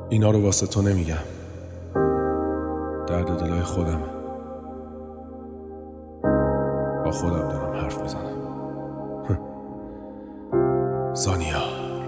اینا رو واسه تو نمیگم، درد دلای خودم، با خودم دارم حرف میزنم. زانیا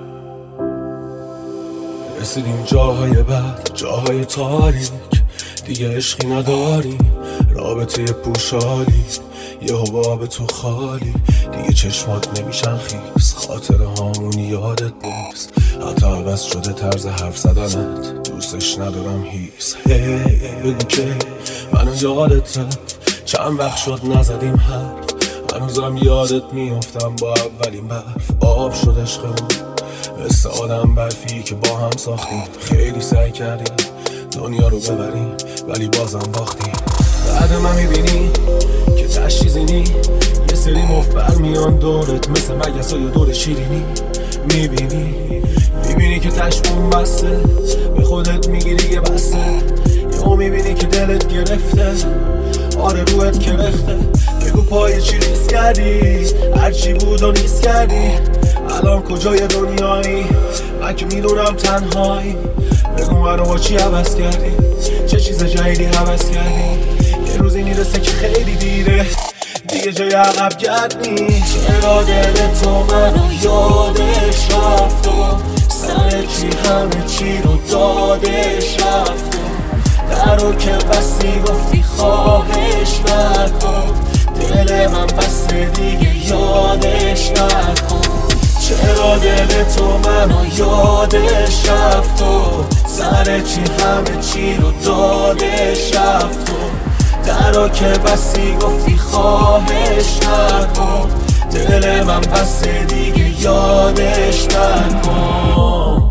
رسیدیم جاهای بد، جاهای تاریک، دیگه عشقی نداریم، رابطه پوشالی، یه حباب تو خالی، دیگه چشمات نمیشن خیس، خاطر هامون یادت نیست، حتی عوض شده طرز حرف زدنت، دوستش ندارم هیس. بگو که منو یادت رفت، چند وقت شد نزدیم حرف، هنوزم یادت میافتم با اولین برف، آب شد عشقمون مثل آدم برفی که با هم ساختیم، خیلی سعی کردیم دنیا رو ببریم ولی بازم باختیم. بعد من میبینی که تشیزینی، یه سری مفت برمیان دورت مثل مگسای دور شیرینی، میبینی که تشمون بسته، به خودت میگیری یه بسته، یا میبینی که دلت گرفته، آره روحت کرخته. بگو پای چی ریز کردی، هرچی بود و نیست کردی، الان کجای دنیایی، من که میدونم تنهایی. بگو منو با چی عوض کردی، چه چیز جدیدی عوض کردی، یه روزی میرسه که خیلی دیره، دیگه جای عقب گرد نیست. چرا دل تو منو یادش رفت و سر چی همه چی رو دادش رفت و در رو که بستی گفتی خواهش نکن، دل من بسته دیگه یادش نکن. چرا دل تو منو یادش رفت و سر چی همه چی رو دادش رفت و در رو که بستی گفتی خواهش نکن، دل من بسته دیگه یادش نکن.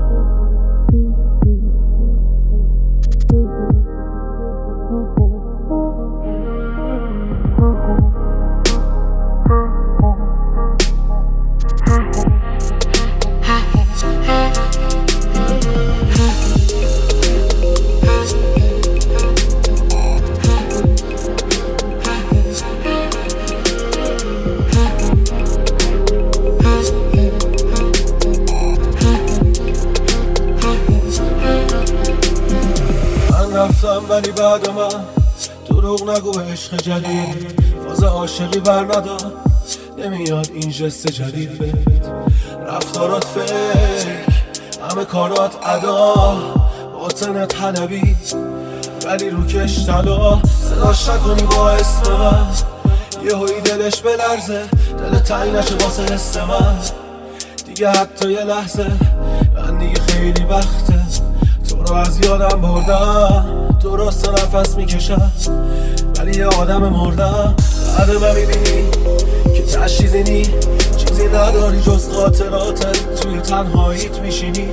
رفتم ولی بعد من دروغ نگو، عشق جدید فاز عاشقی بر ندار، نمیاد این جست جدید بهت، رفتارات فکر، همه کارات ادا، باطنت حلبی ولی روکش طلا، صداش نکنی با اسم من، یه هایی دلش بلرزه، دل تنگ نشه واسه حس من، دیگه حتی یه لحظه، من دیگه خیلی وقته تو رو از یادم بردم، درست نفس میکشم ولی یه آدم مردم. بعد من میبینی که تشیزینی، چیزی نداری جز خاطراتت، توی تنهاییت میشینی،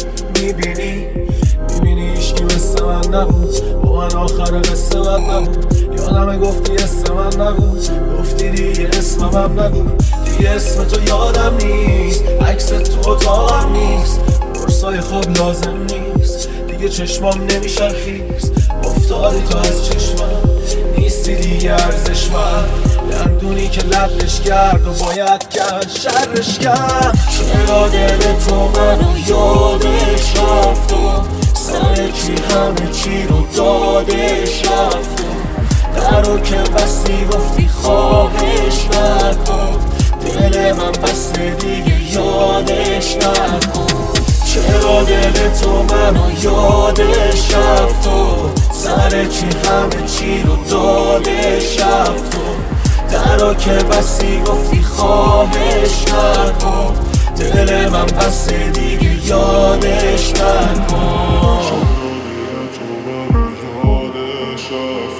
میبینی عشقی مثل من نبود، با من آخر قصه من نبود، یادم گفتی اسم من نبود، گفتی دیگه اسمم نگو، دیگه اسم تو یادم نیست، عکست تو اتاقم نیست، برسای خواب لازم نیست، دیگه چشمام نمیشن خیز، افتادی تو از چشمم، نیستی دیگه ارزش من، دندونی که لبش کرد و باید کرد شرش کرد. چرا دل تو منو یادش رفت و سر چی همه چی رو دادش رفت و در رو که بستی گفتی خواهش نکن، دل من بسته دیگه یادش نکن. چرا دل تو منو یادش رفت و سر چی همه چی رو دادش رفت و در رو که بستی گفتی خواهش نکن، دل من بسته دیگه یادش نکن.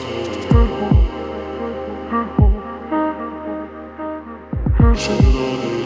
چرا